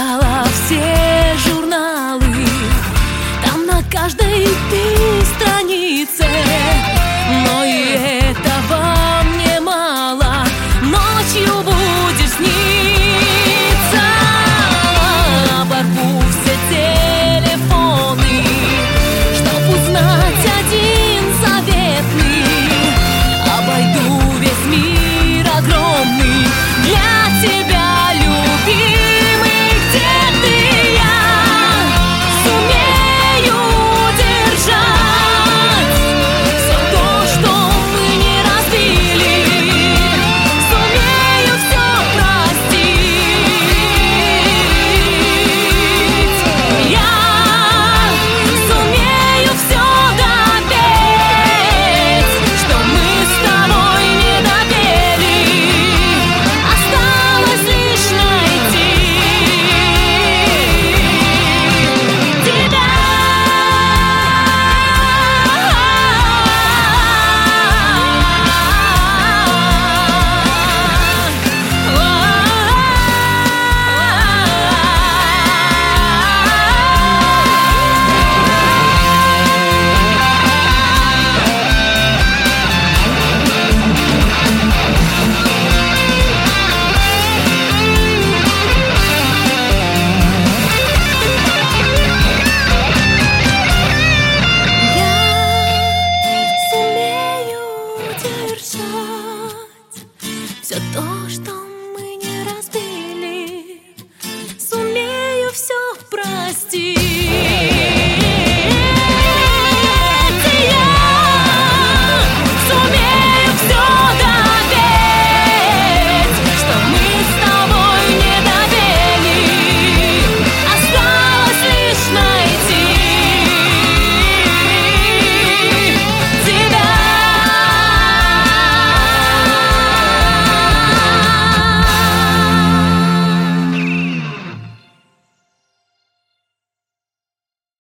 читала все журналы, там на каждой ты странице, но и этого мне мало. Ночью будешь сниться. Оборву все телефоны, чтоб узнать один заветный. Обойду весь мир огромный для тебя, любимый. Где ты, я сумею держать все то, что мы не разбили. Сумею все простить. Я сумею все допеть, что мы с тобой не допели. Осталось лишь найти тебя. Сумею держать все то, что мы не разбили.